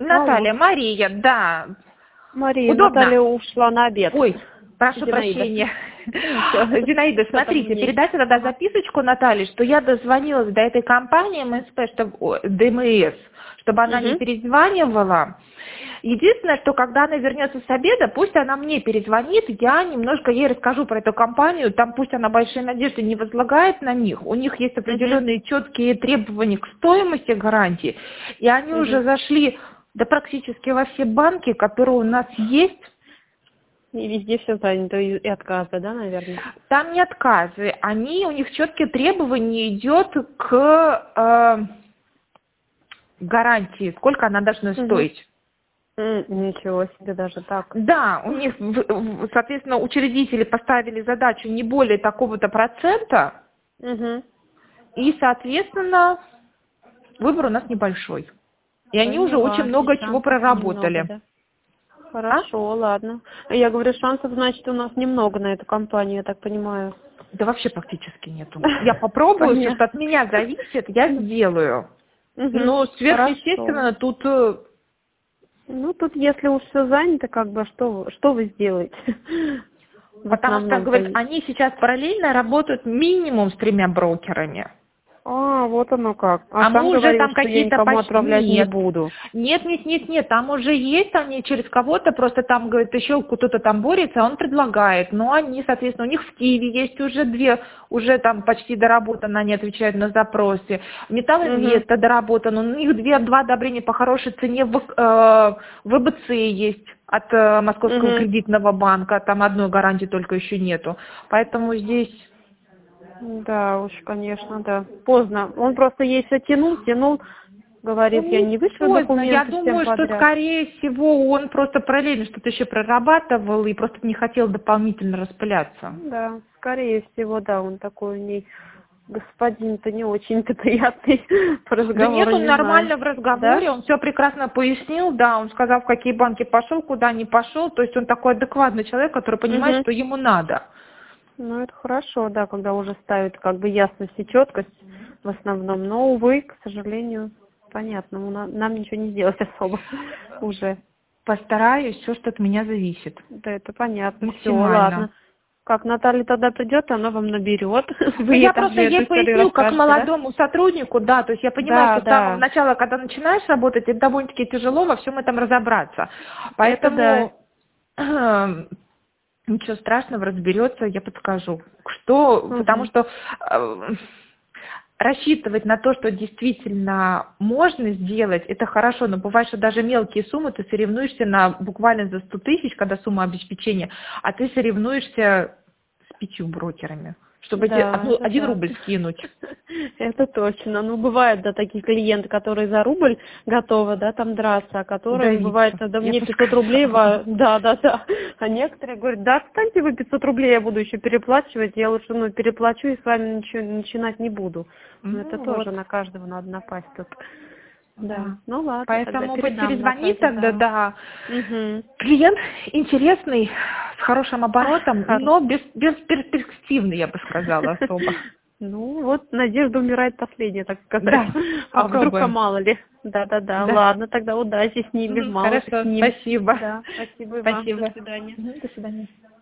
Алло. Наталья, Мария, да. Мария, Удобно? Наталья ушла на обед. Ой, прошу Зинаида. прощения. Ничего. Зинаида, Что там смотрите, мне? передайте тогда Ага. записочку Наталье, что я дозвонилась до этой компании МСП, ДМС, чтобы она не Мгм. перезванивала. Единственное, что когда она вернется с обеда, пусть она мне перезвонит, я немножко ей расскажу про эту компанию, там пусть она большие надежды не возлагает на них, у них есть Мгм. определенные четкие требования к стоимости гарантии, и они уже Мгм. зашли да практически во все банки, которые у нас есть. И везде все занято, и отказы, да, наверное? Там не отказы, у них четкие требования идет к гарантии, сколько она должна Угу. стоить. Ничего себе, даже так. Да, у них, соответственно, учредители поставили задачу не более такого-то процента, Угу. и, соответственно, выбор у нас небольшой. И они уже очень Поняла. И много чего шансов немного, проработали. да? А? Хорошо, ладно. Я говорю, шансов, значит, у нас немного на эту компанию, я так понимаю. Да вообще практически нету. Я попробую, все, что Понятно. от меня зависит, я сделаю. Угу. Но Хорошо. сверхъестественно тут Ну, тут, если уж все занято, как бы, что вы сделаете? В потому что, основном-то. говорит, они сейчас параллельно работают минимум с 3 брокерами. Вот оно как. А А мы сам уже говорил, там что я какие-то никому почти... отправлять не Нет. буду. Нет, там уже есть, они через кого-то, просто там, говорит, еще кто-то там борется, он предлагает. Но они, соответственно, у них в Киеве есть уже две, уже там почти доработаны, они отвечают на запросы. Угу. Металлинвеста доработан, у них два одобрения по хорошей цене в ВБЦ есть от Московского Угу. кредитного банка, там одной гарантии только еще нету. Поэтому здесь... Да уж, конечно, да. Поздно. Он просто ей все тянул, Ну, говорит, я не не вышлю поздно. Я документы всем думаю, что, подряд. скорее всего, он просто параллельно что-то еще прорабатывал и просто не хотел дополнительно распыляться. Да, скорее всего, да, он такой у ней господин-то не очень-то приятный по Да нет, разговору, он не знаю. нормально в Да? разговоре, он все прекрасно пояснил, да, он сказал, в какие банки пошел, куда не пошел, то есть он такой адекватный человек, который понимает, Угу. что ему надо. Ну, это хорошо, да, когда уже ставят как бы ясность и четкость в основном. Но, увы, к сожалению, понятно, нам ничего не сделать особо уже. Постараюсь, все, что от меня зависит. Да, это понятно. Все, Максимально. ладно. Как Наталья тогда придет, она вам наберет. Ну, Вы ей я там просто всю эту ей историю поясню, как расскажете, да? молодому сотруднику, да, то есть я понимаю, Да, что с самого да. начала, когда начинаешь работать, это довольно-таки тяжело во всем этом разобраться. Это да. Поэтому ничего страшного, разберется, я подскажу. Что, потому Угу. что рассчитывать на то, что действительно можно сделать, это хорошо, но бывает, что даже мелкие суммы ты соревнуешься буквально за 100 тысяч, когда сумма обеспечения, а ты соревнуешься с 5 брокерами, чтобы Да, это 1 да. рубль скинуть. Это точно. Ну, бывают, да, такие клиенты, которые за рубль готовы, да, там драться, а которые, бывает, Давиться, да, я мне бы 500 рублей, сказала. да, да, да. А некоторые говорят, да, отстаньте вы 500 рублей, я буду еще переплачивать, я лучше, переплачу и с вами ничего начинать не буду. Но это Ну тоже вот, на каждого надо напасть тут. Да. да. Ну, ладно, тогда Поэтому пусть передам перезвонит Наталье, тогда, да. да. Угу. Клиент интересный, с хорошим оборотом, но бесперспективный, я бы сказала, особо. Ну, вот надежда умирает последняя, так сказать. Да, А вдруг, а попробуем. мало ли. Да-да-да, Да. ладно, тогда удачи с ними, мало с Хорошо, ним. спасибо. Да, спасибо и вам. До Спасибо. свидания. До свидания.